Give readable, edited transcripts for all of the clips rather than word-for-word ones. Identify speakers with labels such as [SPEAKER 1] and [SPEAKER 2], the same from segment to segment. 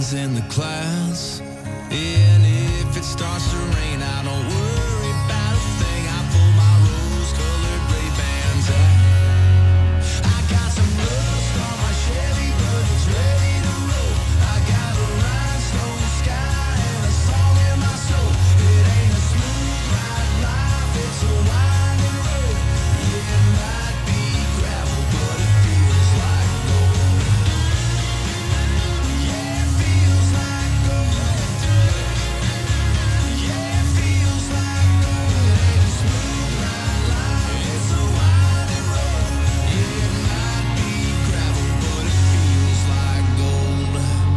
[SPEAKER 1] hands in the clouds. And if it starts to rain, I don't worry about a thing. I pull my rose-colored Ray-Bans out. I got some rust on my Chevy, but it's ready to roll. I got a rhinestone sky and a song in my soul. It ain't a smooth ride life, it's a winding road. Yeah, it might be gravel, but it feels like gold. Yeah, it feels like gold. Yeah, it feels like gold. It ain't a smooth ride life, it's a winding road. Yeah, it might be gravel, but it feels like gold.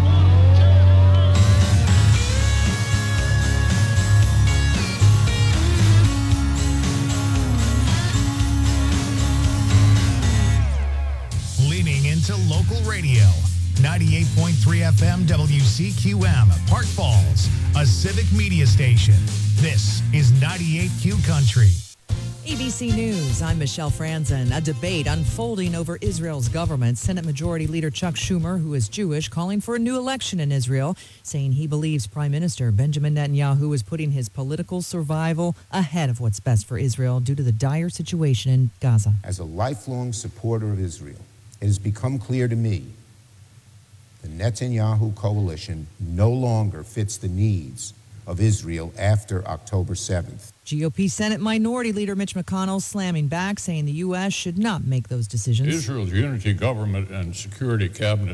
[SPEAKER 2] Leaning into local radio. 98.3 FM WCQM, Park Falls, a civic media station. This is 98Q Country.
[SPEAKER 3] ABC News, I'm Michelle Franzen. A debate unfolding over Israel's government. Senate Majority Leader Chuck Schumer, who is Jewish, calling for a new election in Israel, saying he believes Prime Minister Benjamin Netanyahu is putting his political survival ahead of what's best for Israel due to the dire situation in Gaza.
[SPEAKER 4] As a lifelong supporter of Israel, it has become clear to me the Netanyahu coalition no longer fits the needs of Israel after October 7th.
[SPEAKER 3] GOP Senate Minority Leader Mitch McConnell slamming back, saying the U.S. should not make those decisions.
[SPEAKER 5] Israel's unity government and security cabinet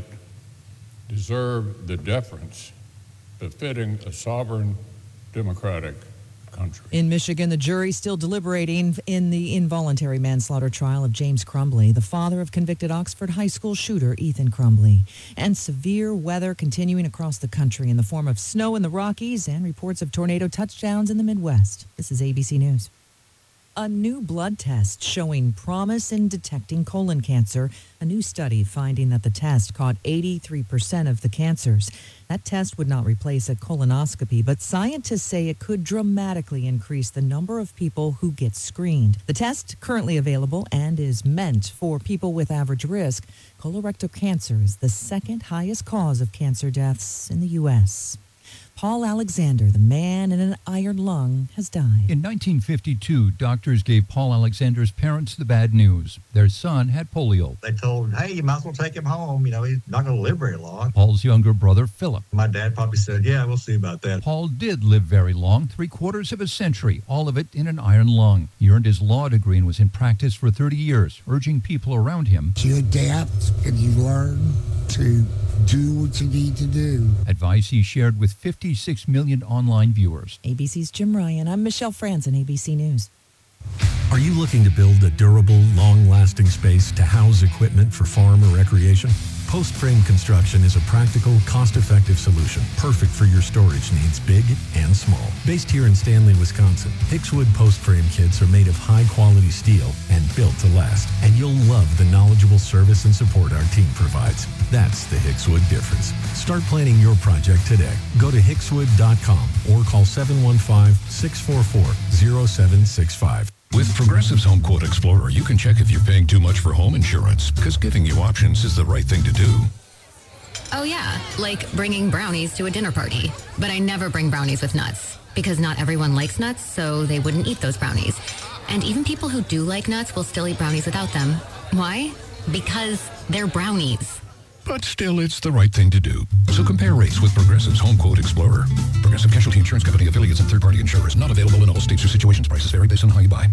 [SPEAKER 5] deserve the deference befitting a sovereign democratic country.
[SPEAKER 3] In Michigan, the jury still deliberating in the involuntary manslaughter trial of James Crumbley, the father of convicted Oxford High School shooter Ethan Crumbley. And severe weather continuing across the country in the form of snow in the Rockies and reports of tornado touchdowns in the Midwest. This is ABC News. A new blood test showing promise in detecting colon cancer. A new study finding that the test caught 83% of the cancers. That test would not replace a colonoscopy, but scientists say it could dramatically increase the number of people who get screened. The test, currently available and is meant for people with average risk. Colorectal cancer is the second highest cause of cancer deaths in the U.S. Paul Alexander, the man in an iron lung, has died.
[SPEAKER 6] In 1952, doctors gave Paul Alexander's parents the bad news. Their son had polio.
[SPEAKER 7] They told him, hey, you might as well take him home. You know, he's not going to live very long.
[SPEAKER 6] Paul's younger brother, Philip.
[SPEAKER 7] My dad probably said, yeah, we'll see about that.
[SPEAKER 6] Paul did live very long, 3/4 of a century, all of it in an iron lung. He earned his law degree and was in practice for 30 years, urging people around him.
[SPEAKER 8] You adapt and you learn to do what you need to do.
[SPEAKER 6] Advice he shared with 56 million online viewers.
[SPEAKER 3] ABC's Jim Ryan. I'm Michelle Franzen, ABC News.
[SPEAKER 9] Are you looking to build a durable, long-lasting space to house equipment for farm or recreation? Post Frame Construction is a practical, cost-effective solution, perfect for your storage needs, big and small. Based here in Stanley, Wisconsin, Hickswood Post Frame kits are made of high-quality steel and built to last. And you'll love the knowledgeable service and support our team provides. That's the Hickswood difference. Start planning your project today. Go to hickswood.com or call 715-644-0765.
[SPEAKER 10] With Progressive's Home Quote Explorer, you can check if you're paying too much for home insurance, because giving you options is the right thing to do.
[SPEAKER 11] Oh yeah, like bringing brownies to a dinner party. But I never bring brownies with nuts, because not everyone likes nuts, so they wouldn't eat those brownies. And even people who do like nuts will still eat brownies without them. Why? Because they're brownies.
[SPEAKER 10] But still, it's the right thing to do. So compare rates with Progressive's Home Quote Explorer. Progressive Casualty Insurance Company, affiliates, and third-party insurers. Not available in all states or situations. Prices vary based on how you buy.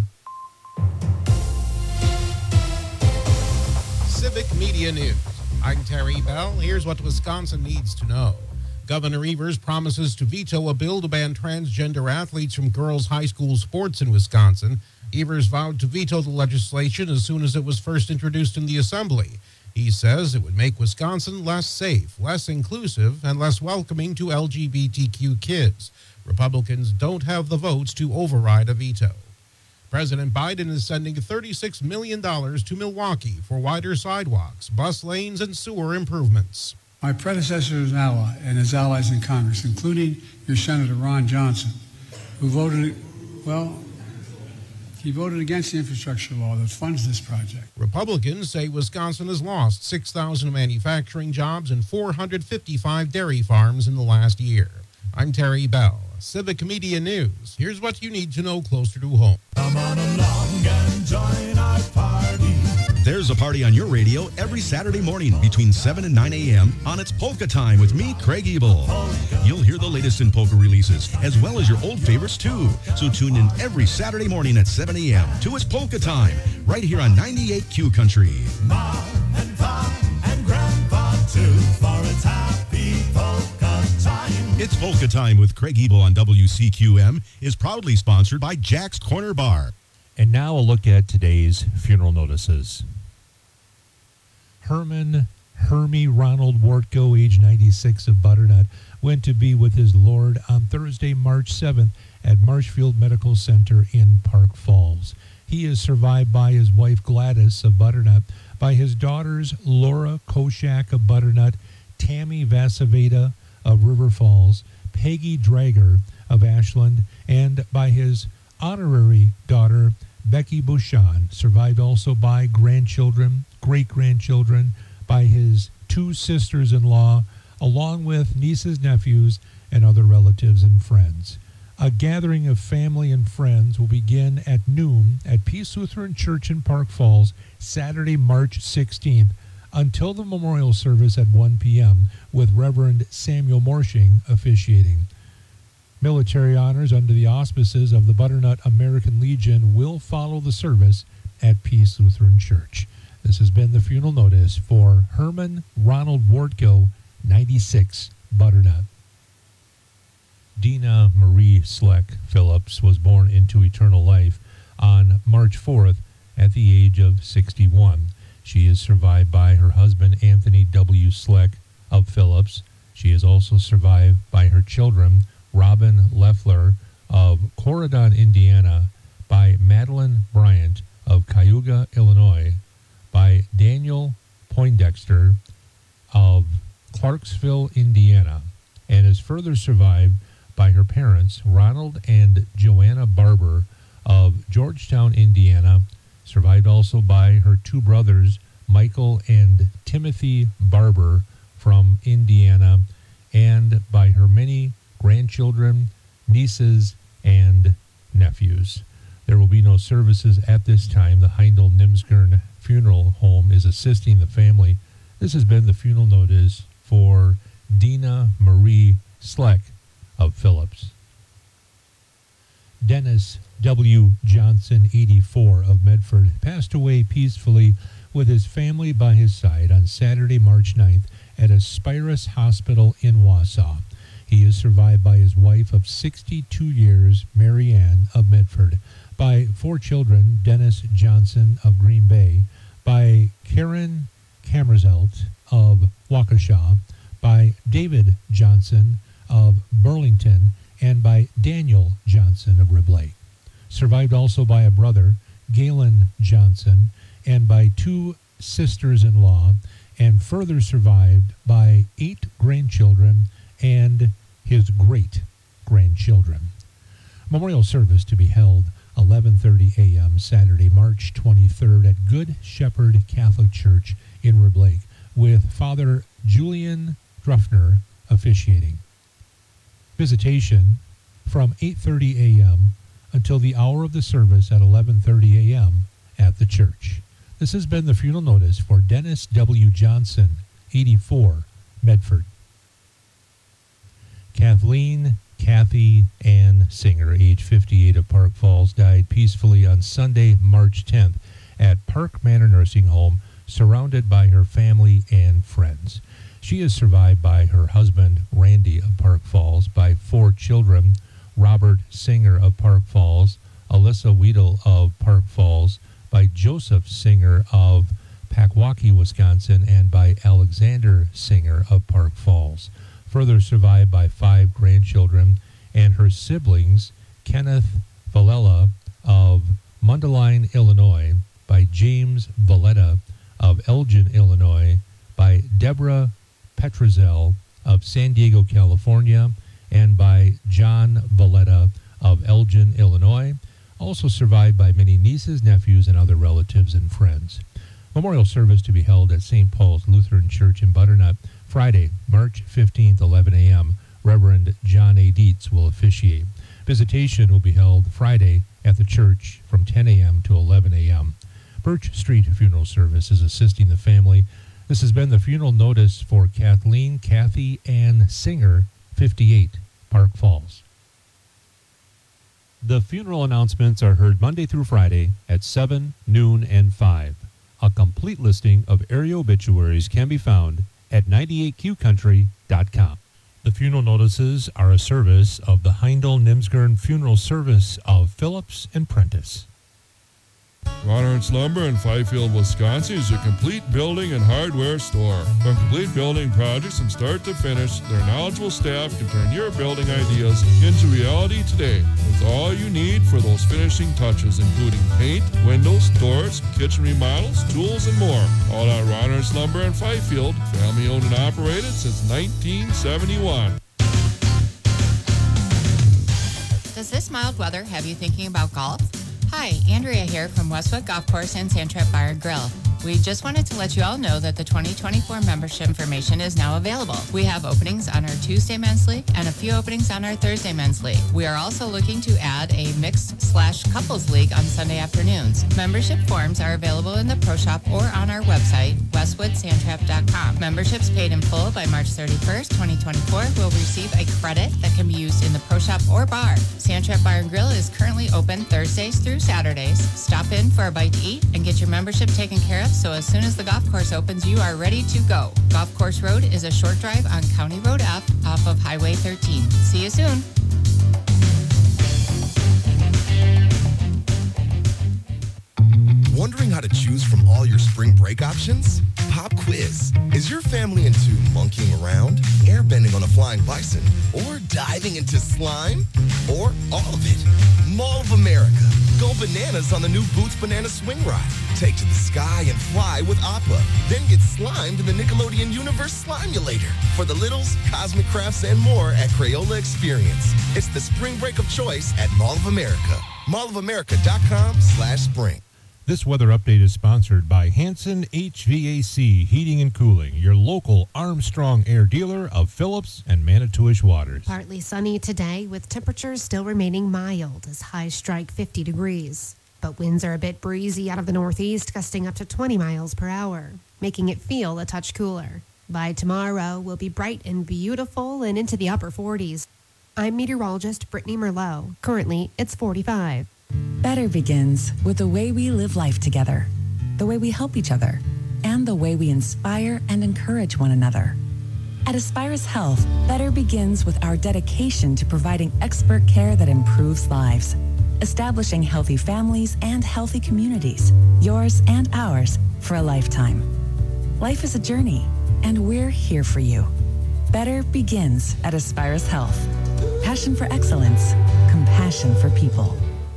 [SPEAKER 12] Civic Media News. I'm Terry Bell. Here's what Wisconsin needs to know. Governor Evers promises to veto a bill to ban transgender athletes from girls' high school sports in Wisconsin. Evers vowed to veto the legislation as soon as it was first introduced in the Assembly. He says it would make Wisconsin less safe, less inclusive, and less welcoming to LGBTQ kids. Republicans don't have the votes to override a veto. President Biden is sending $36 million to Milwaukee for wider sidewalks, bus lanes, and sewer improvements.
[SPEAKER 13] My predecessor and his allies in Congress, including your Senator Ron Johnson, who voted, well, He voted against the infrastructure law that funds this project.
[SPEAKER 12] Republicans say Wisconsin has lost 6,000 manufacturing jobs and 455 dairy farms in the last year. I'm Terry Bell, Civic Media News. Here's what you need to know closer to home.
[SPEAKER 1] Come on along and join our party.
[SPEAKER 14] There's a party on your radio every Saturday morning between 7 and 9 a.m. on It's Polka Time with me, Craig Ebel. You'll hear the latest in polka releases, as well as your old favorites, too. So tune in every Saturday morning at 7 a.m. to It's Polka Time, right here on 98Q Country.
[SPEAKER 1] Mom and Pop and Grandpa, too, for it's happy polka time.
[SPEAKER 14] It's Polka Time with Craig Ebel on WCQM is proudly sponsored by Jack's Corner Bar.
[SPEAKER 15] And now a look at today's funeral notices. Herman Ronald Wartko, age 96, of Butternut, went to be with his Lord on Thursday, March 7th at Marshfield Medical Center in Park Falls. He is survived by his wife Gladys of Butternut, by his daughters Laura Koshak of Butternut, Tammy Vasaveda of River Falls, Peggy Drager of Ashland, and by his honorary daughter Becky Bouchon, survived also by grandchildren, great-grandchildren, by his two sisters-in-law, along with nieces, nephews, and other relatives and friends. A gathering of family and friends will begin at noon at Peace Lutheran Church in Park Falls, Saturday, March 16th, until the memorial service at 1 p.m., with Reverend Samuel Morshing officiating. Military honors under the auspices of the Butternut American Legion will follow the service at Peace Lutheran Church. This has been the funeral notice for Herman Ronald Wartko, 96, Butternut. Dina Marie Sleck Phillips was born into eternal life on March 4th at the age of 61. She is survived by her husband, Anthony W. Sleck of Phillips. She is also survived by her children, Robin Leffler of Corydon, Indiana, by Madeline Bryant of Cayuga, Illinois, by Daniel Poindexter of Clarksville, Indiana, and is further survived by her parents, Ronald and Joanna Barber of Georgetown, Indiana, survived also by her two brothers, Michael and Timothy Barber from Indiana, and by her many grandchildren, nieces, and nephews. There will be no services at this time. The Heindel-Nimsgern Funeral Home is assisting the family. This has been the funeral notice for Dina Marie Sleck of Phillips. Dennis W. Johnson, 84, of Medford, passed away peacefully with his family by his side on Saturday, March 9th at Aspirus Hospital in Wausau. He is survived by his wife of 62 years, Mary Ann of Medford, by four children, Dennis Johnson of Green Bay, by Karen Kammerzelt of Waukesha, by David Johnson of Burlington, and by Daniel Johnson of Rib Lake. Survived also by a brother, Galen Johnson, and by two sisters-in-law, and further survived by 8 grandchildren and his great-grandchildren. Memorial service to be held 11:30 a.m. Saturday, March 23rd at Good Shepherd Catholic Church in Rib Lake, with Father Julian Druffner officiating. Visitation from 8:30 a.m. until the hour of the service at 11:30 a.m. at the church. This has been the funeral notice for Dennis W. Johnson, 84, Medford. Kathleen Kathy Ann Singer, age 58, of Park Falls, died peacefully on Sunday, March 10th at Park Manor Nursing Home, surrounded by her family and friends. She is survived by her husband, Randy of Park Falls, by 4 children, Robert Singer of Park Falls, Alyssa Weedle of Park Falls, by Joseph Singer of Packwaukee, Wisconsin, and by Alexander Singer of Park Falls. Further survived by 5 grandchildren and her siblings, Kenneth Valella of Mundelein, Illinois, by James Valletta of Elgin, Illinois, by Deborah Petrozel of San Diego, California, and by John Valletta of Elgin, Illinois. also survived by many nieces, nephews, and other relatives and friends. Memorial service to be held at St. Paul's Lutheran Church in Butternut, Friday, March 15th, 11 a.m. Reverend John A. Dietz will officiate. Visitation will be held Friday at the church from 10 a.m. to 11 a.m. Birch Street Funeral Service is assisting the family. This has been the funeral notice for Kathleen Kathy Ann Singer, 58, Park Falls. The funeral announcements are heard Monday through Friday at 7, noon, and 5. A complete listing of area obituaries can be found at 98qcountry.com. The funeral notices are a service of the Heindel-Nimsgern Funeral Service of Phillips and Prentice.
[SPEAKER 16] Ronhardt's Lumber in Fifield, Wisconsin is a complete building and hardware store. From complete building projects from start to finish, their knowledgeable staff can turn your building ideas into reality today with all you need for those finishing touches, including paint, windows, doors, kitchen remodels, tools, and more. All at Ronhardt's Lumber in Fifield, family owned and operated since 1971.
[SPEAKER 17] Does this mild weather have you thinking about golf? Hi, Andrea here from Westwood Golf Course and Sandtrap Bar and Grill. We just wanted to let you all know that the 2024 membership information is now available. We have openings on our Tuesday Men's League and a few openings on our Thursday Men's League. We are also looking to add a mixed/couples league on Sunday afternoons. Membership forms are available in the Pro Shop or on our website, westwoodsandtrap.com. Memberships paid in full by March 31st, 2024 will receive a credit that can be used in the Pro Shop or bar. Sandtrap Bar and Grill is currently open Thursdays through Saturdays. Stop in for a bite to eat and get your membership taken care of, so as soon as the golf course opens, you are ready to go. Golf Course Road is a short drive on County Road F off of Highway 13. See you soon.
[SPEAKER 18] Wondering how to choose from all your spring break options? Pop quiz. Is your family into monkeying around, airbending on a flying bison, or diving into slime? Or all of it? Mall of America. Go bananas on the new Boots Banana Swing Ride. Take to the sky and fly with Appa. Then get slimed in the Nickelodeon Universe Slimulator. For the littles, cosmic crafts, and more at Crayola Experience. It's the spring break of choice at Mall of America. mallofamerica.com/spring.
[SPEAKER 15] This weather update is sponsored by Hanson HVAC Heating and Cooling, your local Armstrong Air dealer of Phillips and Manitowish waters.
[SPEAKER 19] Partly sunny today with temperatures still remaining mild as highs strike 50 degrees. But winds are a bit breezy out of the northeast, gusting up to 20 miles per hour, making it feel a touch cooler. By tomorrow, we'll be bright and beautiful and into the upper 40s. I'm meteorologist Brittany Merlot. Currently, it's 45.
[SPEAKER 20] Better begins with the way we live life together, the way we help each other, and the way we inspire and encourage one another. At Aspirus Health, better begins with our dedication to providing expert care that improves lives, establishing healthy families and healthy communities, yours and ours, for a lifetime. Life is a journey, and we're here for you. Better begins at Aspirus Health. Passion for excellence, compassion for people.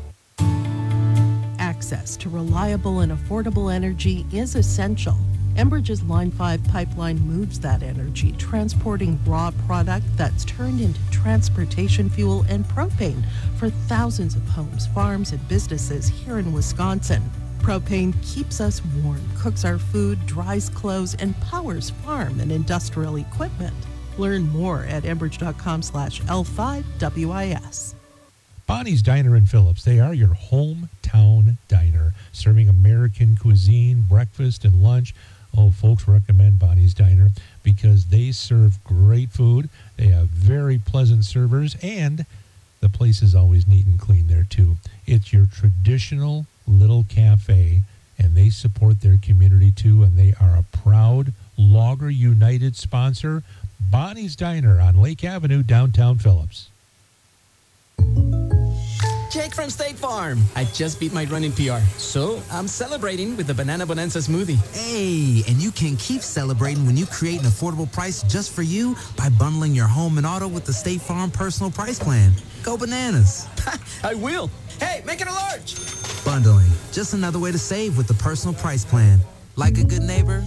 [SPEAKER 21] Access to reliable and affordable energy is essential. Enbridge's Line 5 pipeline moves that energy, transporting raw product that's turned into transportation fuel and propane for thousands of homes, farms, and businesses here in Wisconsin. Propane keeps us warm, cooks our food, dries clothes, and powers farm and industrial equipment. Learn more at enbridge.com/L5WIS.
[SPEAKER 15] Bonnie's Diner in Phillips. They are your hometown diner, serving American cuisine, breakfast, and lunch. Oh, folks recommend Bonnie's Diner because they serve great food. They have very pleasant servers, and the place is always neat and clean there, too. It's your traditional little cafe, and they support their community, too, and they are a proud Logger United sponsor. Bonnie's Diner on Lake Avenue, downtown Phillips.
[SPEAKER 22] Jake from State Farm. I just beat my running PR, so I'm celebrating with the Banana Bonanza smoothie.
[SPEAKER 23] Hey, and you can keep celebrating when you create an affordable price just for you by bundling your home and auto with the State Farm Personal Price Plan. Go bananas.
[SPEAKER 22] I will. Hey, make it a large.
[SPEAKER 23] Bundling, just another way to save with the Personal Price Plan. Like a good neighbor,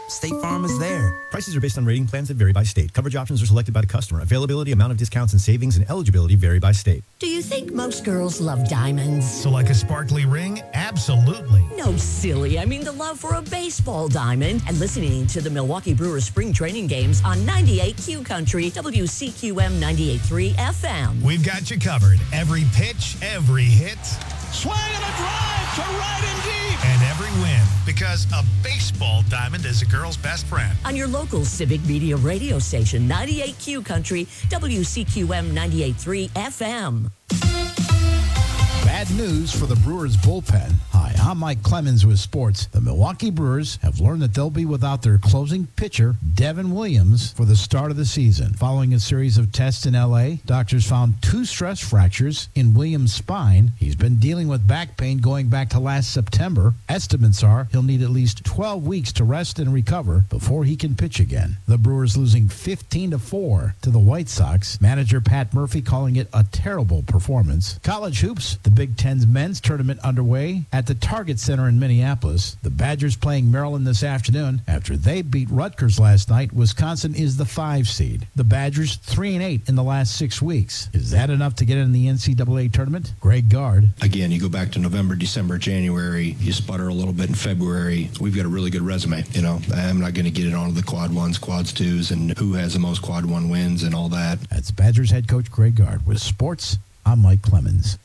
[SPEAKER 23] State Farm is there.
[SPEAKER 2] Prices are based on rating plans that vary by state. Coverage options are selected by the customer. Availability, amount of discounts and savings, and eligibility vary by state.
[SPEAKER 4] Do you think most girls love diamonds?
[SPEAKER 5] So like a sparkly ring? Absolutely.
[SPEAKER 4] No, silly. I mean the love for a baseball diamond. And listening to the Milwaukee Brewers spring training games on 98Q Country, WCQM 98.3 FM.
[SPEAKER 5] We've got you covered. Every pitch, every hit.
[SPEAKER 24] Swing and a drive to right and deep.
[SPEAKER 5] And every win. Because a baseball diamond is a girl's best friend.
[SPEAKER 4] On your local Civic Media radio station, 98Q Country, WCQM 98.3 FM.
[SPEAKER 25] Bad news for the Brewers bullpen. Hi, I'm Mike Clemens with sports. The Milwaukee Brewers have learned that they'll be without their closing pitcher, Devin Williams, for the start of the season. Following a series of tests in L.A., doctors found 2 stress fractures in Williams' spine. He's been dealing with back pain going back to last September. Estimates are he'll need at least 12 weeks to rest and recover before he can pitch again. The Brewers losing 15-4 to the White Sox. Manager Pat Murphy calling it a terrible performance. College hoops, the Big Ten's men's tournament underway at the Target Center in Minneapolis. The Badgers playing Maryland this afternoon. After they beat Rutgers last night, Wisconsin is the 5 seed. The Badgers 3-8 in the last 6 weeks. Is that enough to get in the NCAA tournament? Greg Gard.
[SPEAKER 26] Again, you go back to November, December, January, you sputter a little bit in February. We've got a really good resume. You know, I'm not going to get it onto the quad 1s, quads 2s, and who has the most quad 1 wins and all that.
[SPEAKER 25] That's Badgers head coach Greg Gard. With sports, I'm Mike Clemens.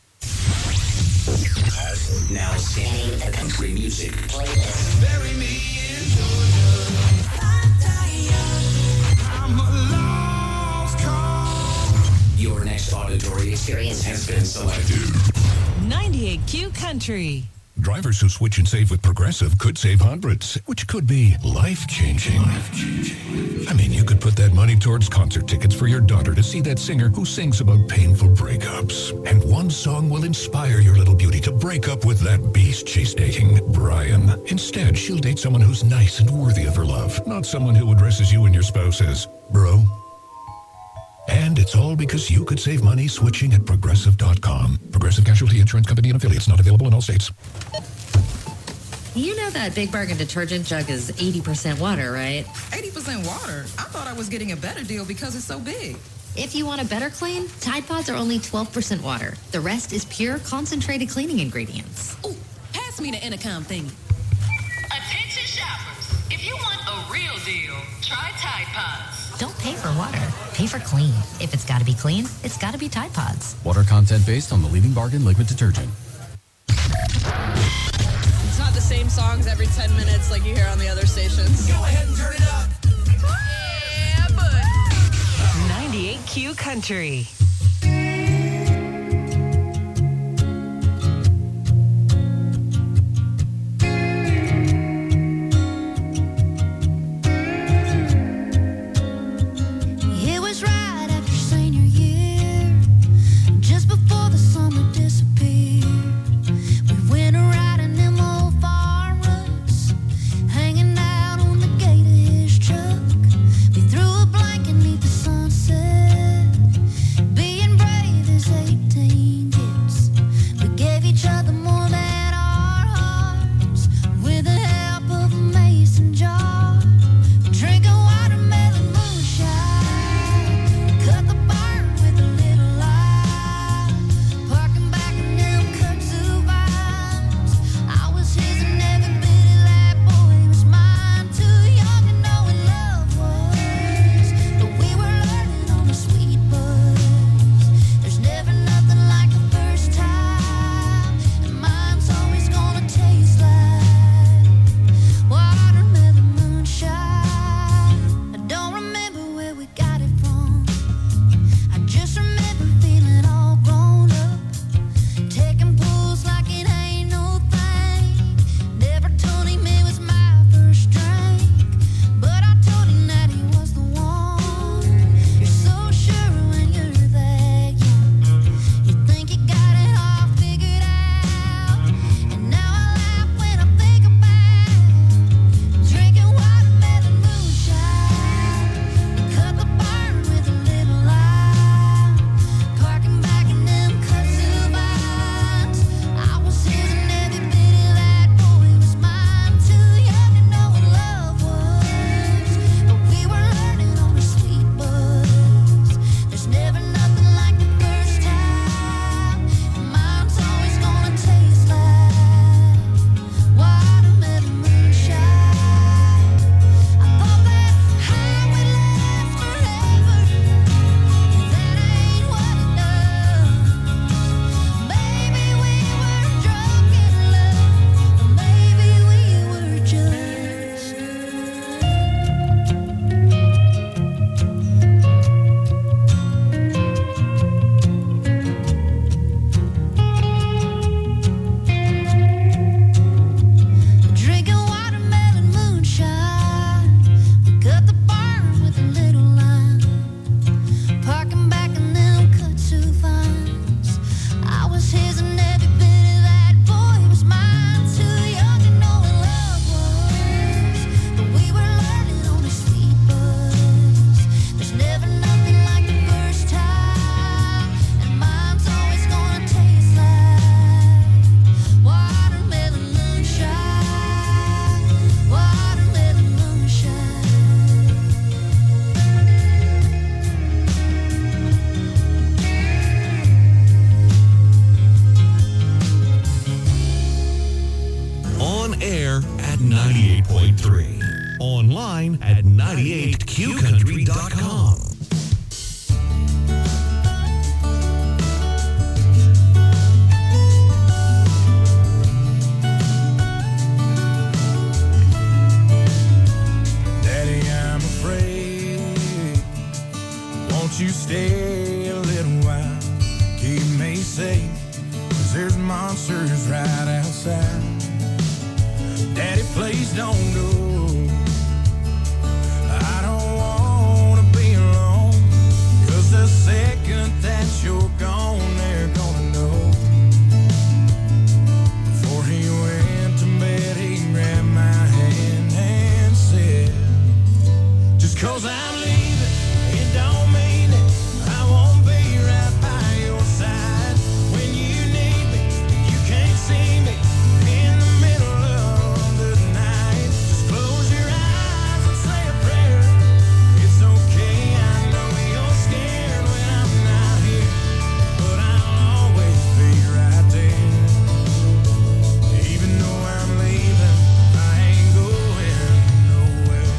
[SPEAKER 27] Now scanning the country music playlist.
[SPEAKER 1] Bury me in Georgia. I'm a lost cause.
[SPEAKER 27] Your next auditory experience has been selected.
[SPEAKER 20] 98Q Country.
[SPEAKER 10] Drivers who switch and save with Progressive could save hundreds, which could be life-changing. I mean, you could put that money towards concert tickets for your daughter to see that singer who sings about painful breakups. And one song will inspire your little beauty to break up with that beast she's dating, Brian. Instead, she'll date someone who's nice and worthy of her love, not someone who addresses you and your spouse as bro. And it's all because you could save money switching at Progressive.com. Progressive Casualty Insurance Company and affiliates, not available in all states.
[SPEAKER 28] You know that Big Bargain detergent jug is 80% water, right?
[SPEAKER 29] 80% water? I thought I was getting a better deal because it's so big.
[SPEAKER 28] If you want a better clean, Tide Pods are only 12% water. The rest is pure, concentrated cleaning ingredients.
[SPEAKER 29] Ooh, pass me the intercom thingy.
[SPEAKER 30] Attention shoppers. If you want a real deal, try Tide Pods.
[SPEAKER 28] Don't pay for water. Pay for clean. If it's got to be clean, it's got to be Tide Pods.
[SPEAKER 31] Water content based on the leading bargain liquid detergent.
[SPEAKER 32] It's not the same songs every 10 minutes like you hear on the other stations.
[SPEAKER 1] Go ahead and turn it up.
[SPEAKER 32] Yeah, but
[SPEAKER 20] 98Q Country.
[SPEAKER 1] Be
[SPEAKER 10] at 98.3. Online at 98qcountry.com.
[SPEAKER 1] Daddy, I'm afraid. Won't you stay a little while? Keep me safe, 'cause there's monsters right outside. Daddy, please don't go. I don't want to be alone, 'cause the second that you're gone, they're gonna know. Before he went to bed, he grabbed my hand and said, just 'cause I'm leaving, it don't mean it. I won't be right by your side when you need me. You can't see me in the middle of the night. Just close your eyes and say a prayer. It's okay, I know you're scared when I'm not here, but I'll always be right there. Even though I'm leaving, I ain't going nowhere.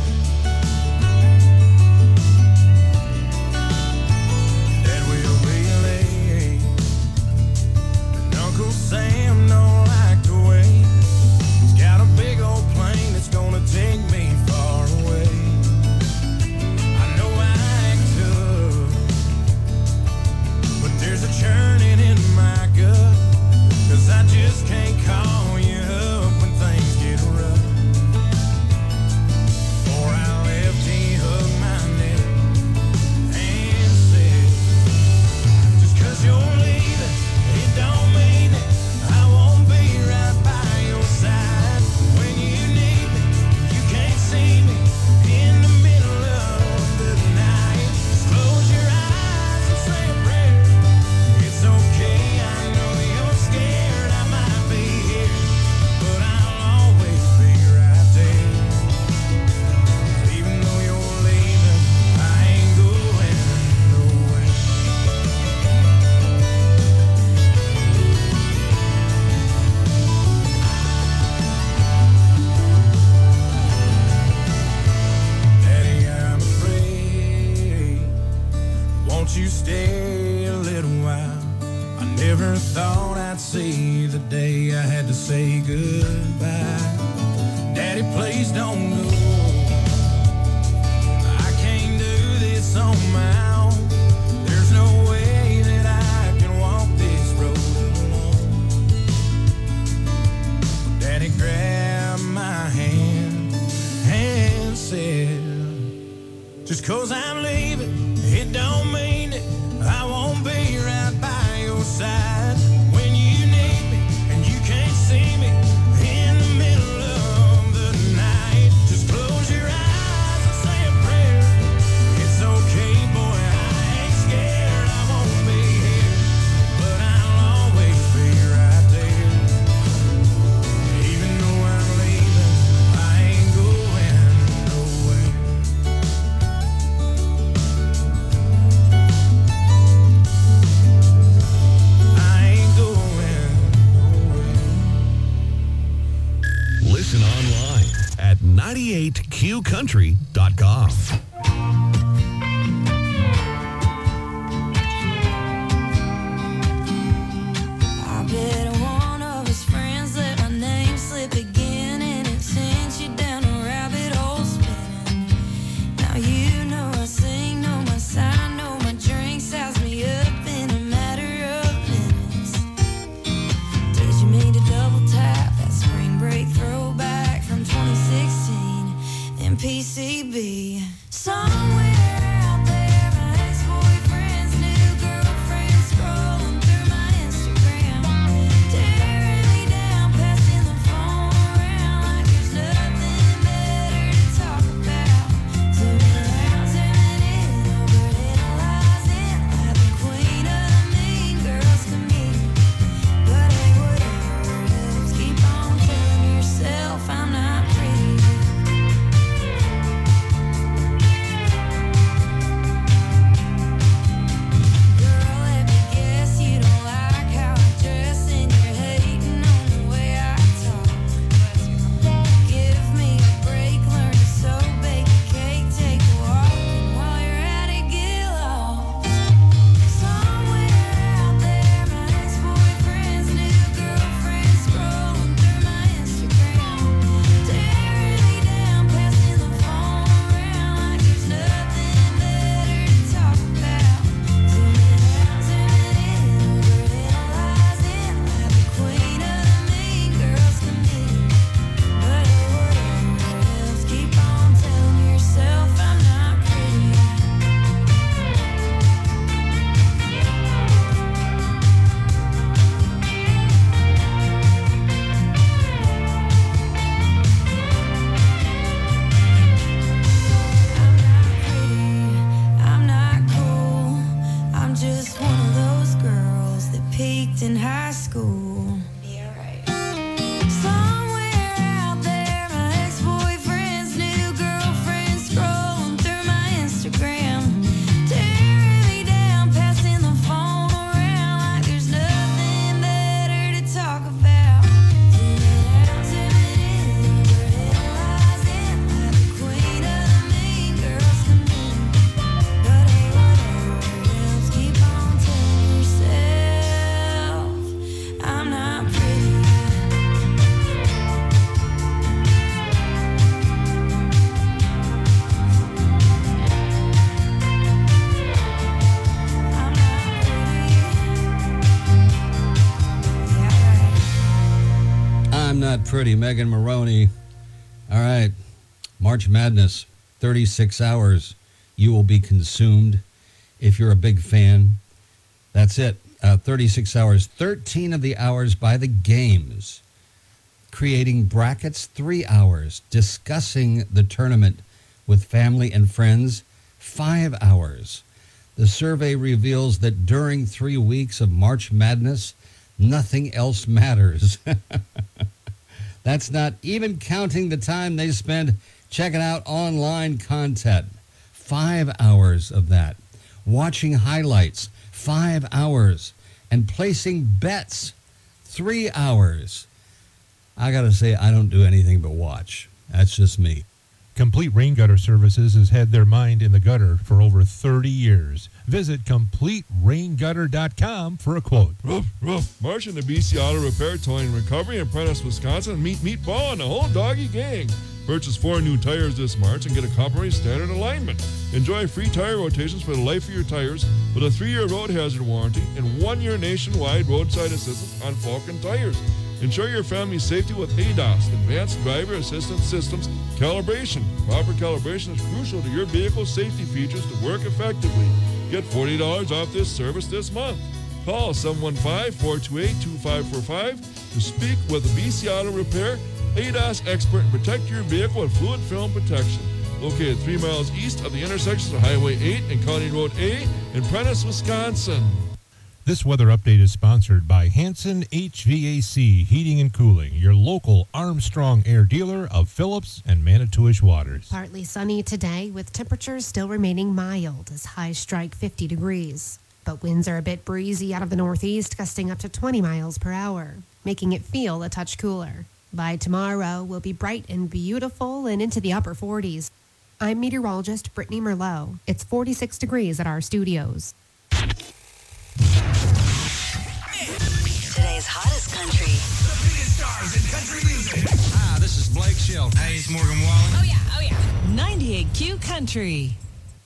[SPEAKER 1] Dad will be late, and Uncle Sam don't like to wait. He's got a big old plane that's gonna take me far away. I know I act tough, but there's a churning in my gut, 'cause I just can't call you up when things get rough. Before I left, he hugged my neck and said, just 'cause you're leaving, it don't mean it. I won't be right by your side when you need me. You can't see me in the middle of the night. Just close your eyes and say a prayer. It's okay, I know you're scared. I might be here, but I'll always be right there. Even though you're leaving, I ain't going nowhere. Daddy, I'm afraid. Won't you stay a little while? I never thought I'd see the day I had to say goodbye. Daddy, please don't go. I can't do this on my own. There's no way that I can walk this road alone. Daddy grabbed my hand and said, just 'cause I'm leaving, it don't mean it. I won't be right by your side when you need me, and you can't see me in the middle of the night. Just close your eyes and say a prayer. It's okay, boy, I ain't scared. I won't be here, but I'll always be right there. Even though I'm leaving, I ain't going nowhere. I ain't going nowhere.
[SPEAKER 10] Listen online at 98qcountry.com.
[SPEAKER 3] I bet one of his friends let my name slip again, and it sends you down a rabbit hole spinning. Now you know I sing, know my sign, know my drink, size me up in a matter of minutes. Did you mean to double tap that spring break throwback from 2016 and PCB? So
[SPEAKER 6] I'm Not Pretty, Megan Maroney. All right, March Madness, 36 hours. You will be consumed if you're a big fan. That's it, 36 hours. 13 of the hours by the games. Creating brackets, 3 hours. Discussing the tournament with family and friends, 5 hours. The survey reveals that during 3 weeks of March Madness, nothing else matters. That's not even counting the time they spend checking out online content. 5 hours of that. Watching highlights, 5 hours. And placing bets, 3 hours. I got to say, I don't do anything but watch. That's just me.
[SPEAKER 15] Complete Rain Gutter Services has had their mind in the gutter for over 30 years. Visit CompleteRainGutter.com for a quote.
[SPEAKER 7] Ruff, ruff. March in the BC Auto Repair, Towing and Recovery in Prentice, Wisconsin. Meet Meatball and the whole doggy gang. Purchase 4 new tires this March and get a complimentary standard alignment. Enjoy free tire rotations for the life of your tires with a 3-year road hazard warranty and 1-year nationwide roadside assistance on Falcon tires. Ensure your family's safety with ADAS, Advanced Driver Assistance Systems calibration. Proper calibration is crucial to your vehicle's safety features to work effectively. Get $40 off this service this month. Call 715-428-2545 to speak with a BC Auto Repair ADAS expert and protect your vehicle with fluid film protection. Located 3 miles east of the intersections of Highway 8 and County Road A in Prentice, Wisconsin.
[SPEAKER 15] This weather update is sponsored by Hanson HVAC Heating and Cooling, your local Armstrong Air dealer of Phillips and Manitowish waters.
[SPEAKER 8] Partly sunny today with temperatures still remaining mild as highs strike 50 degrees. But winds are a bit breezy out of the northeast, gusting up to 20 miles per hour, making it feel a touch cooler. By tomorrow, we'll be bright and beautiful and into the upper 40s. I'm meteorologist Brittany Merlot. It's 46 degrees at our studios.
[SPEAKER 9] Today's hottest country.
[SPEAKER 1] The biggest stars in country music.
[SPEAKER 11] Hi, this is Blake Shelton.
[SPEAKER 1] Hey, it's Morgan Wallen.
[SPEAKER 9] Oh, yeah. 98Q Country.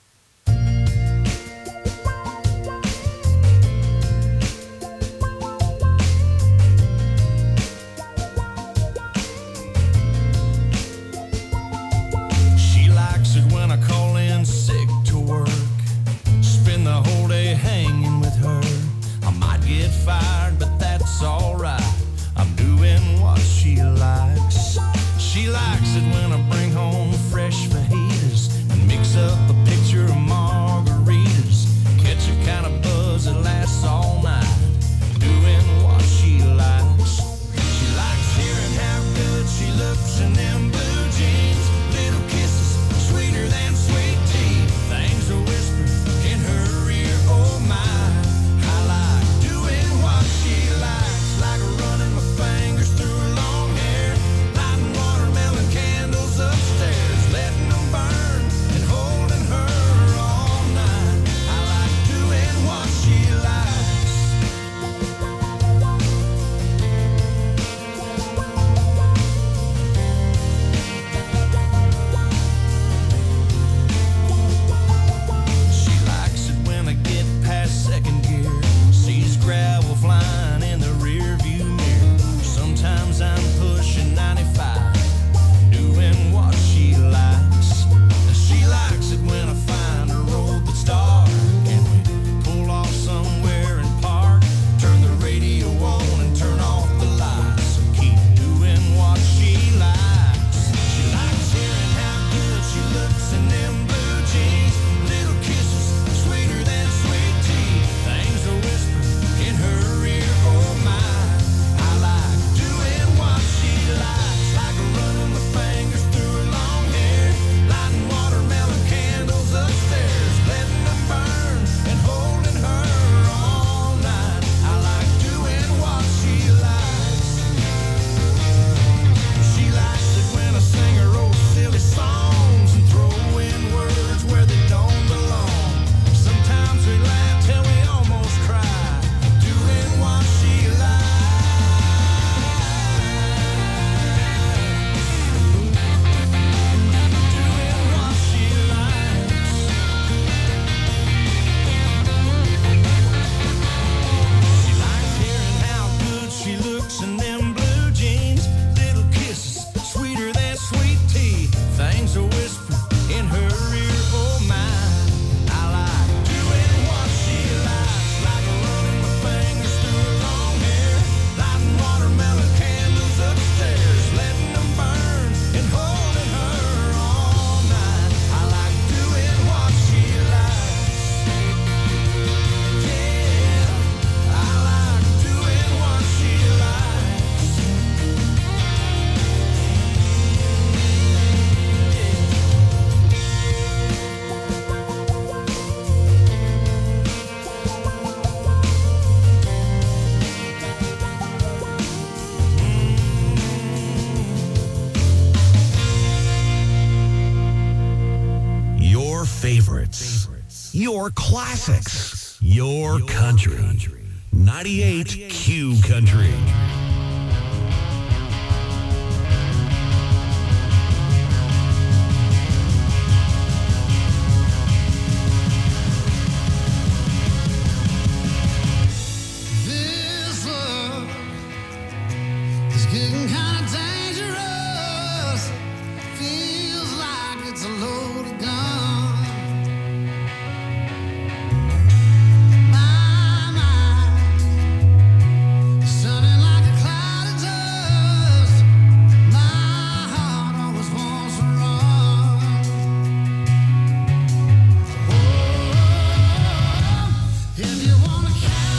[SPEAKER 1] She likes it when I call in sick to work. Spend the whole day hanging with her. I might get fired, but that's alright. I'm doing what she likes. She likes it when I bring home fresh fajitas and mix up a picture of margaritas. Catch a kind of buzz that lasts all night. Doing what she likes. She likes hearing how good she looks in them blue jeans. Little kisses, sweeter than sweet tea. Things are whispered in her ear, oh my. I like doing what she likes, like running my fingers through her long hair, lighting watermelon candles upstairs, letting them burn and holding her all night. I like doing what she likes.
[SPEAKER 2] your classics, your country. 98 Q Country.
[SPEAKER 1] This love is getting kind of dangerous. Feels like it's a loaded gun. My mind is sounding like a cloud of dust. My heart always wants to run. Oh, if you wanna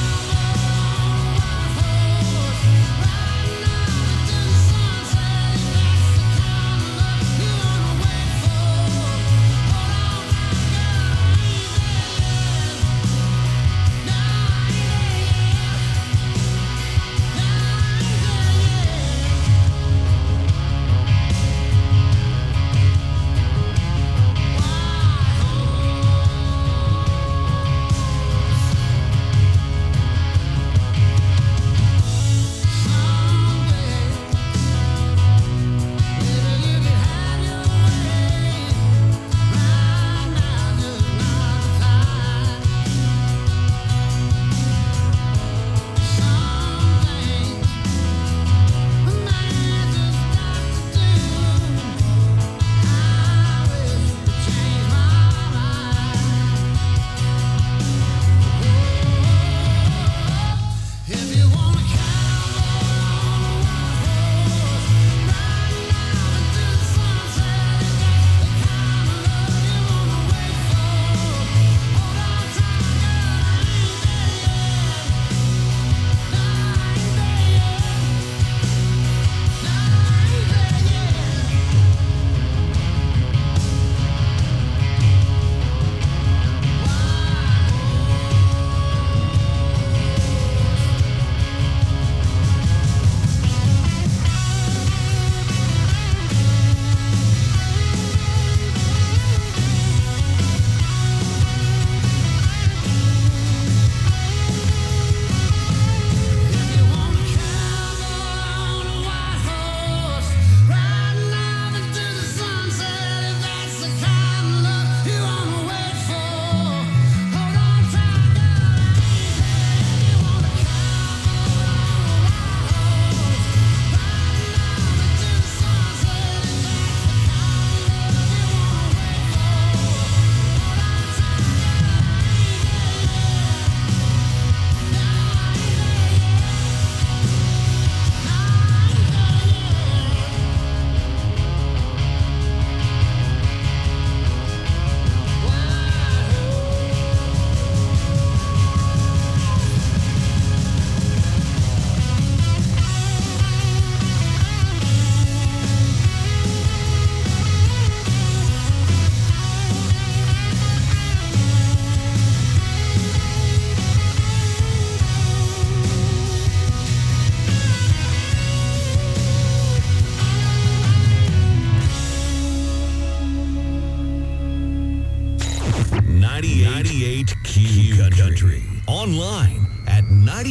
[SPEAKER 2] Q Country. Online at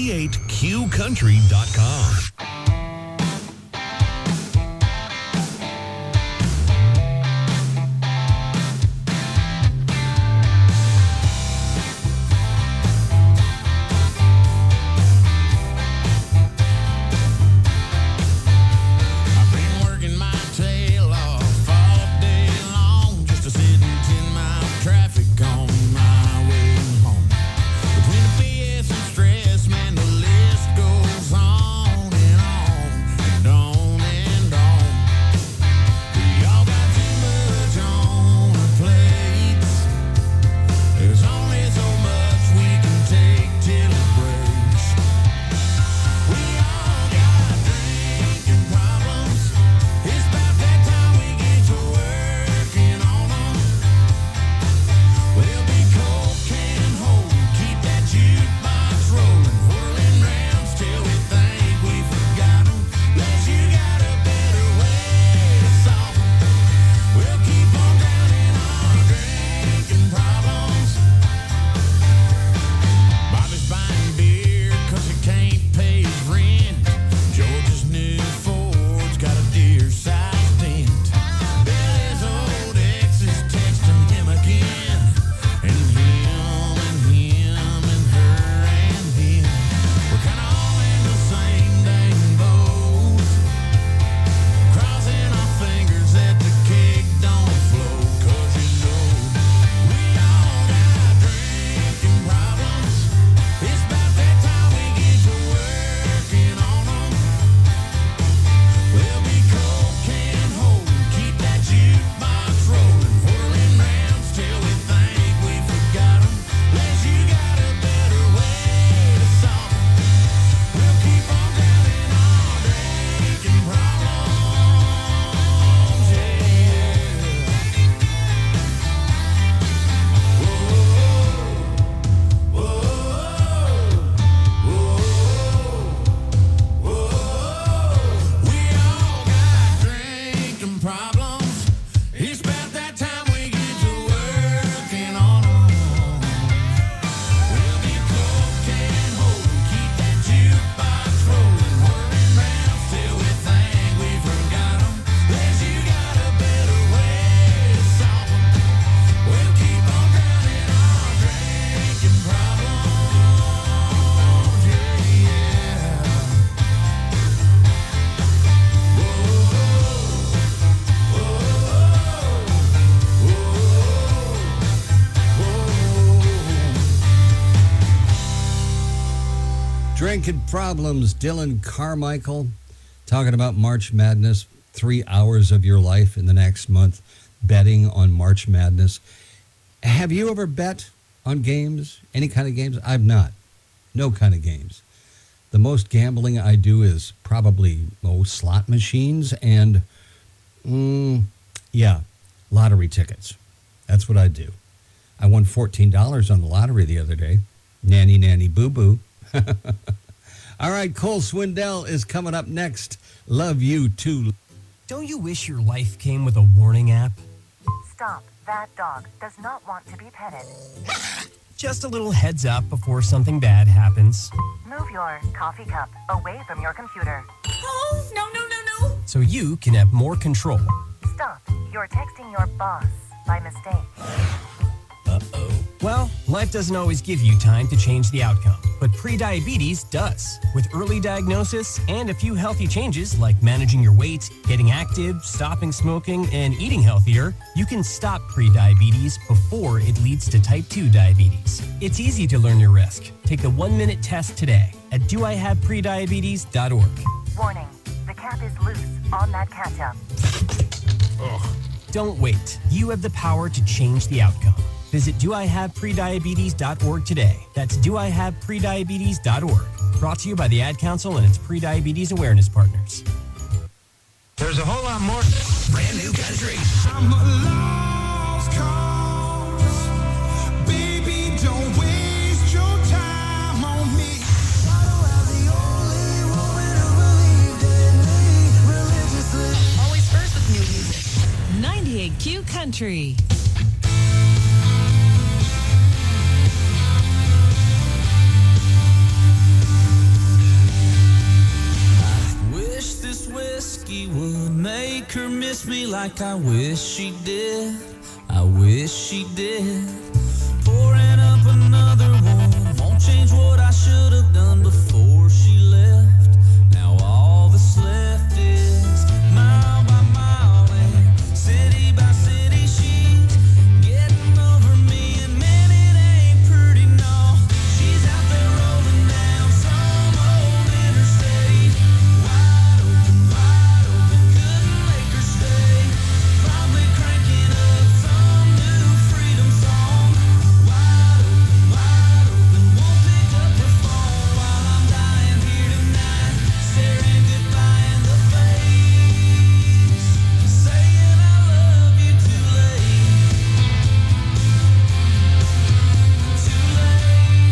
[SPEAKER 2] 98qcountry.com.
[SPEAKER 1] Between the BS and stress, man, the list goes on and
[SPEAKER 6] Drinking Problems, Dylan Carmichael, talking about March Madness, 3 hours of your life in the next month, betting on March Madness. Have you ever bet on games, any kind of games? I've not. No kind of games. The most gambling I do is probably slot machines and, lottery tickets. That's what I do. I won $14 on the lottery the other day. Nanny, nanny, boo-boo. All right, Cole Swindell is coming up next. Love you too.
[SPEAKER 5] Don't you wish your life came with a warning app?
[SPEAKER 12] Stop. That dog does not want to be petted.
[SPEAKER 5] Just a little heads up before something bad happens.
[SPEAKER 12] Move your coffee cup away from your computer. Oh, no.
[SPEAKER 5] So you can have more control.
[SPEAKER 12] Stop. You're texting your boss by mistake.
[SPEAKER 5] Uh-oh. Well, life doesn't always give you time to change the outcome, but prediabetes does. With early diagnosis and a few healthy changes like managing your weight, getting active, stopping smoking, and eating healthier, you can stop prediabetes before it leads to type 2 diabetes. It's easy to learn your risk. Take the 1-minute test today at doihaveprediabetes.org.
[SPEAKER 12] Warning. The cap is loose on that ketchup.
[SPEAKER 5] Ugh. Don't wait. You have the power to change the outcome. Visit doihaveprediabetes.org today. That's doihaveprediabetes.org. Brought to you by the Ad Council and its prediabetes awareness partners.
[SPEAKER 1] There's a whole lot more. Brand new country.
[SPEAKER 13] I'm a lost cause. Baby, don't waste your time on me.
[SPEAKER 9] Always first with new music. 98Q Country.
[SPEAKER 1] Whiskey would make her miss me like I wish she did. I wish she did. Pouring up another one won't change what I should have done before she left. Now all that's left is mile by mile and city by city she's getting over me, and man, it ain't pretty, no. She's out there rolling down some old interstate. Wide open, couldn't make her stay. Probably cranking up some new freedom song. Wide open, won't pick up her phone while I'm dying here tonight, staring goodbye in the face, saying I love you too late. Too late.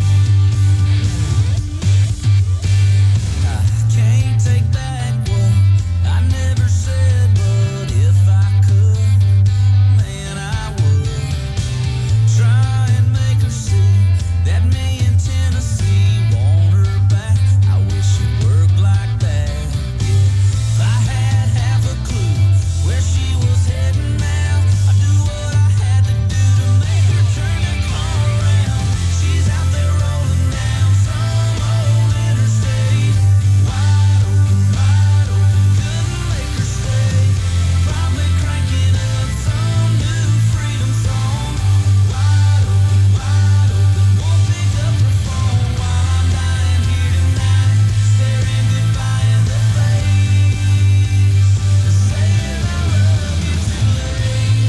[SPEAKER 1] I can't take back what I never said, but if I could, man, I would try and make her see that me in Tennessee want her back. I wish it worked like that. If I had half a clue where she was heading now, I'd do what I had to do to make her turn that car around. She's out there rolling down some old interstate. Wide open, couldn't make her stay. Probably cranking up some new freedom song. Wide open, won't pick up her phone while I'm dying here tonight, staring goodbye in the face, saying I love you too late.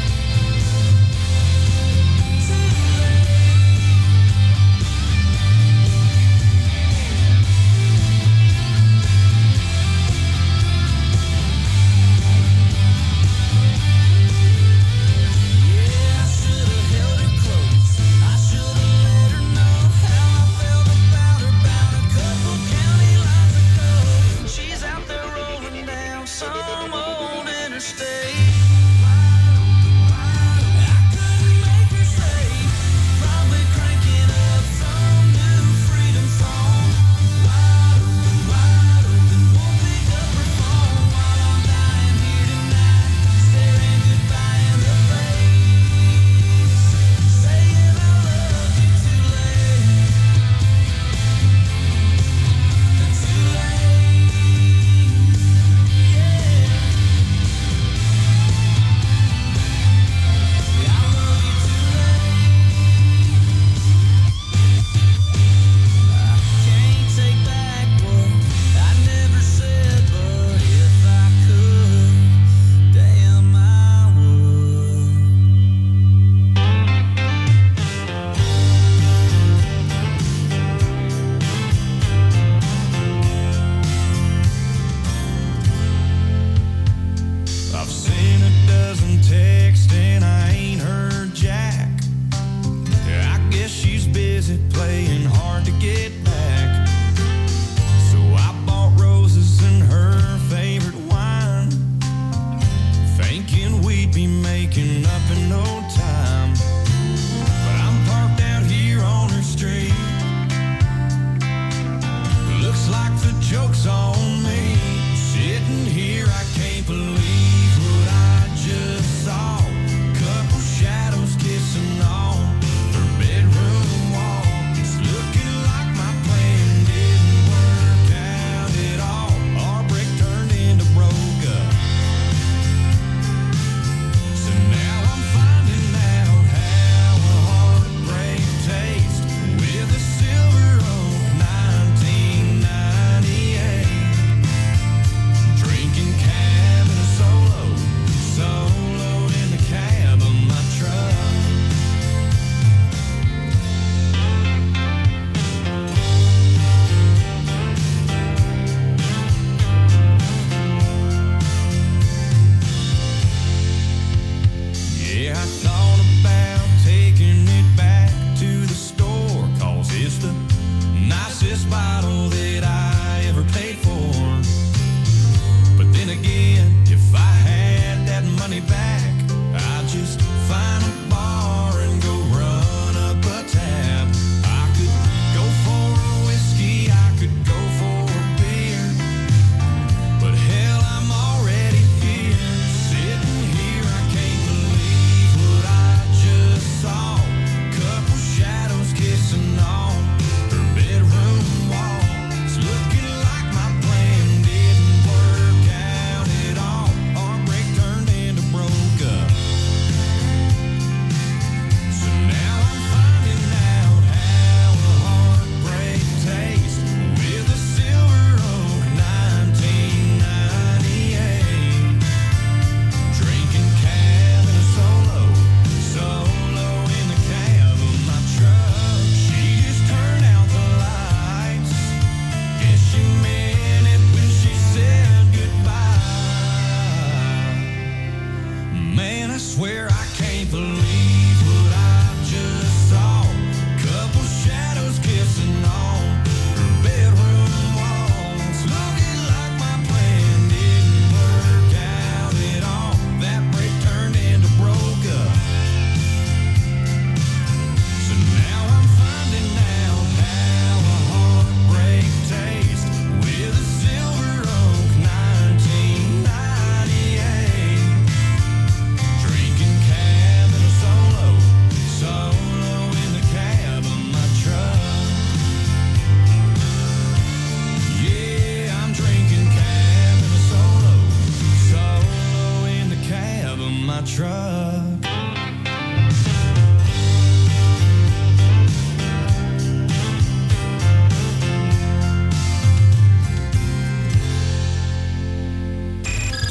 [SPEAKER 1] Too late. Yeah, I should've held her close. I should've let her know how I felt about her about a couple county lines ago. She's out there rolling down some old interstate. I couldn't make her stay. Probably cranking up some new freedom song. Wide open, won't pick up her phone while I'm dying here tonight, staring goodbye in the face, saying I love you too late. Too late. Yeah.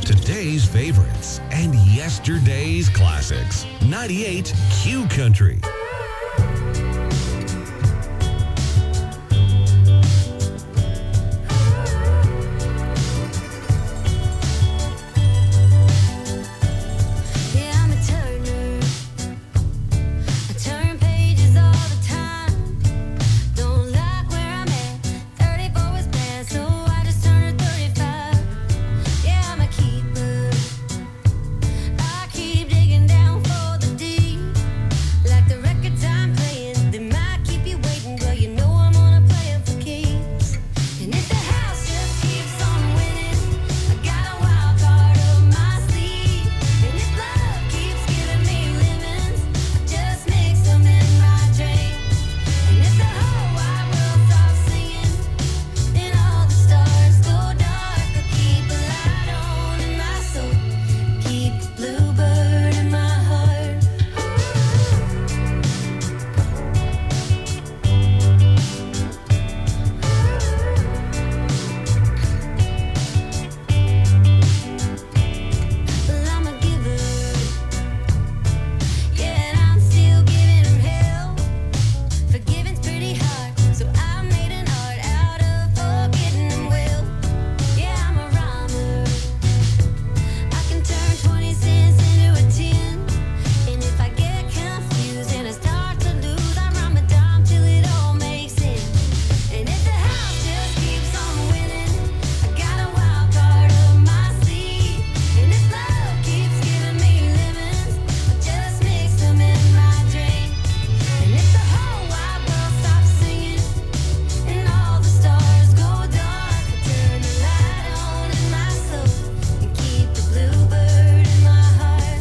[SPEAKER 2] today's favorites, and yesterday's classics. 98 Q Country.
[SPEAKER 3] Yeah, I'm a turner. I turn pages all the time. Don't like where I'm at. 34 was bad, so I just turned 35. Yeah, I'm a keeper. I keep digging down for the deep. Like the records I'm playing, they might keep you waiting, but you know I'm gonna play 'em for keeps. And if the house just keeps on winning, I got a wild card up my sleeve. And if love keeps giving me lemons, I just mix them in my drink. And if the whole wide world stops singing, and all the stars go dark, I keep a light on in my soul, keep the bluebird in my heart. Well, I'm a giver, yeah, and I'm still giving 'em hell. Forgiving's pretty hard, so I made an art out of forgetting them well. Yeah, I'm a rhymer. I can turn 20 cents into a 10. And if I get confused and I start to lose, I rhyme a dime till it all makes sense. And if the house just keeps on winning, I got a wild card up my sleeve. And if love keeps giving me lemons, I just mix them in my drink. And if the whole wide world stops singing, and all the stars go dark, I turn the light on in my soul, and keep the bluebird in my heart.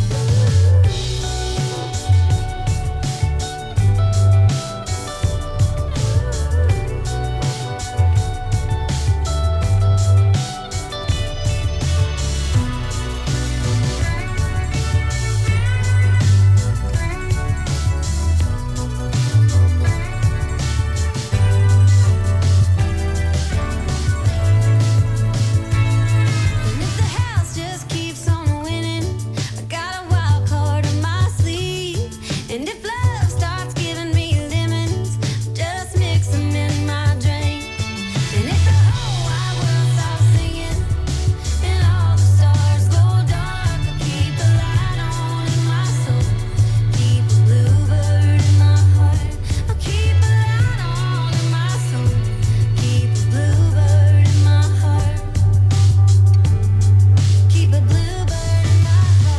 [SPEAKER 3] And if the house just keeps on winning, I got a wild card up my sleeve. And if love starts giving me lemons, just mix them in my drink. And if the whole wide world stops singing, and all the stars go dark, I keep the light on in my soul, keep the bluebird in my heart. I keep the light on in my soul, keep the bluebird in my heart. Keep a bluebird in my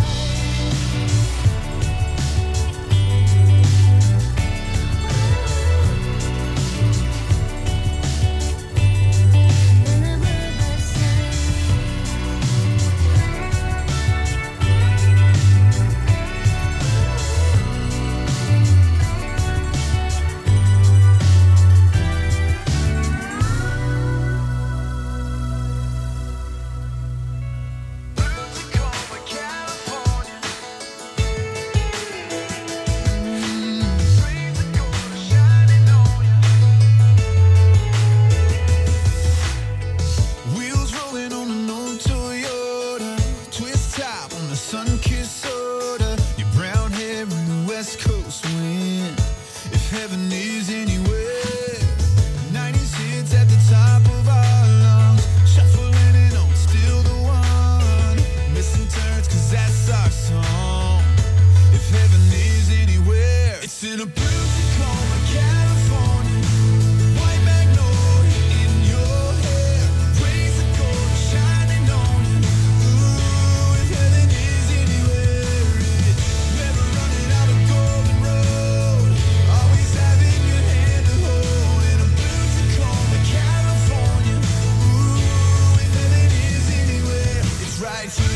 [SPEAKER 13] Wheels rolling on an old Toyota, twist top on the sun-kissed soda. Your brown hair in the West Coast wind. If heaven is anywhere, 90s hits at the top of our lungs, shuffling it on, still the one. Missing turns 'cause that's our song. If heaven is anywhere, it's in a blue Tacoma, California. White magnolia in your hair, rays of gold shining on you. Ooh, if heaven is anywhere, it's never running out of golden road. Always having your hand to hold in a blue Tacoma, California. Ooh, if heaven is anywhere, it's right here.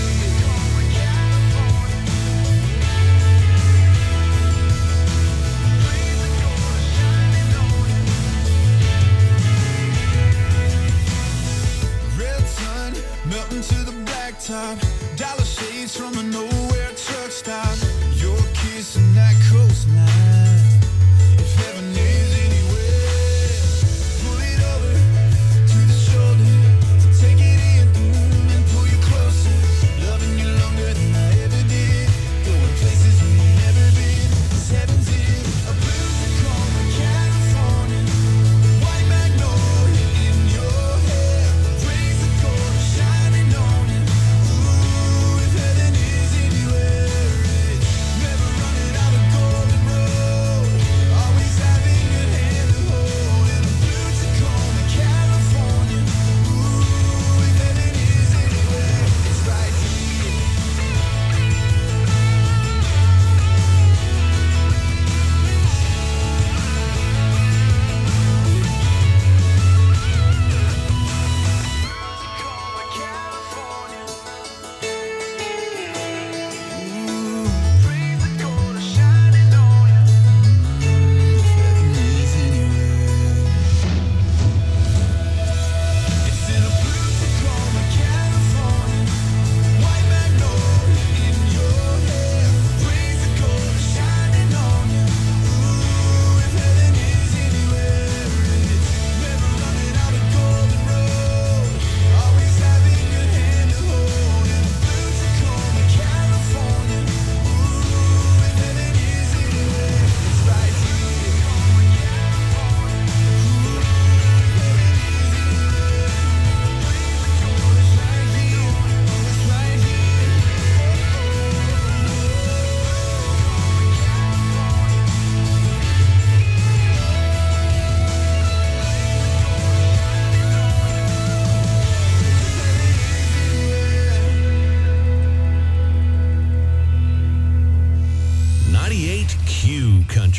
[SPEAKER 13] Red sun melting to the blacktop, dollar shades from a nowhere truck stop. Your kiss and that coastline. If heaven is anywhere, pull it over to the shoulder, take it in and pull you closer.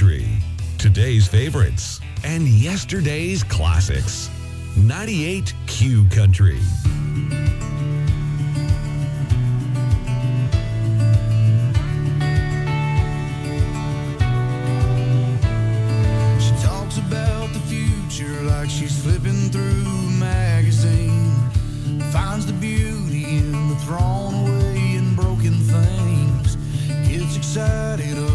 [SPEAKER 2] Country. Today's favorites and yesterday's classics. 98 Q Country.
[SPEAKER 13] She talks about the future like she's flipping through a magazine. Finds the beauty in the thrown away and broken things. Gets excited